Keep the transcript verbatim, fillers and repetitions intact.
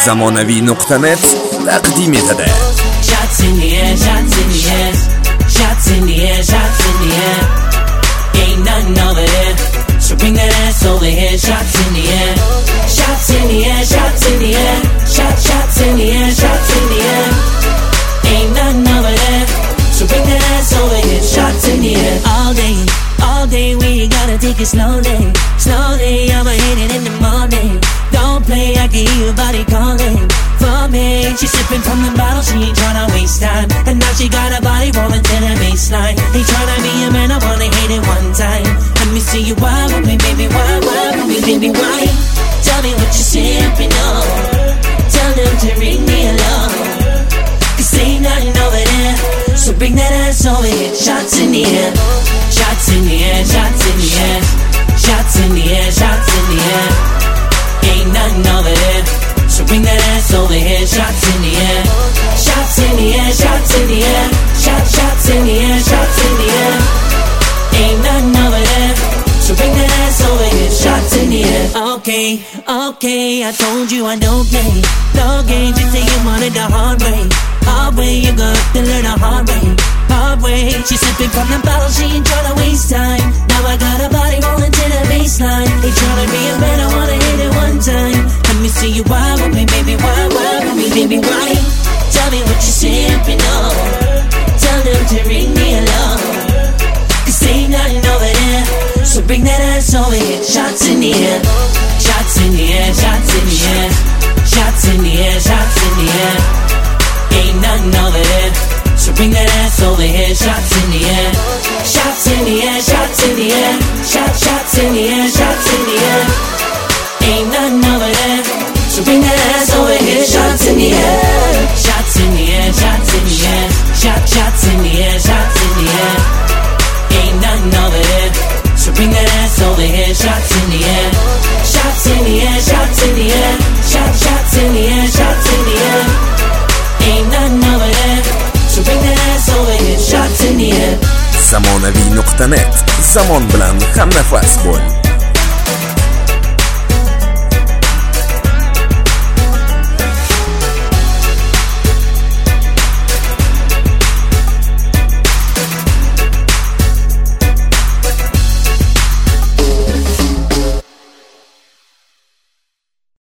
zamonaviy nuqta net taqdim etadi. Shots in the air, shots in the air, shots in the air, shots in the air. Ain't nothing over there, so bring that ass over here. Shots in the air, shots in the air, shots in the air, shots, shots in the air, shots in the air. Ain't nothing over there, so bring that ass over here. Shots in the air. All day, all day we gotta take it slowly, slowly. I'ma hit it in the morning. Don't play, I can hear your body calling for me. She's sipping from the bottle, she ain't tryna waste time. And now she got her body rolling to the baseline. Ain't tryna be a man, I wanna hit it one time. Let me see you wild with me, baby, why, why with me, baby, why? Tell me what you're sipping on. Tell them to ring me along. Cause ain't nothing over there, so bring that ass over here. Shots in the air, shots in the air, shots in the air, shots in the air, shots in the air. Ain't nothing over there, so bring that ass over here. Shots in the air, shots in the air, shots in the air, shots, shots in the air, shots in the air. Ain't nothing over there, so bring that ass over here. Shots in the air. Okay, okay, I told you I don't play no games. You say you wanted the hard way, hard way. You got to learn the hard way, hard way. She's sipping from the bottle, she ain't tryna waste time. Now I got her body rolling to the baseline. Ain't tryna be a man, I wanna hit it one time. Let me see you wild with me, baby, why, why with me, baby, why? Tell me what you're sipping on. Tell them to ring me along. Cause ain't nothing over there, so bring that ass over here. Shots in the air, shots in the air, shots in the air, shots in the air, shots in the air. Ain't nothing over there, so bring that ass over here. Shots in the air, shots in the air, shots in the air, shots, shots in the air, shots in the air. Ain't nothing over there, so bring that ass over here. Shots in the air, shots in the air, shots in the air, shots, shots in the air, shots in the air. Ain't nothing over there, so bring that ass over here. Shots in the air, shots in the air, shots in the air, shots, shots in the air, shots in the air. Ain't nothing over there, so bring that ass over here. Shots in the air. zamonaviy nuqta net, zamon bilan hamnafas bo'l.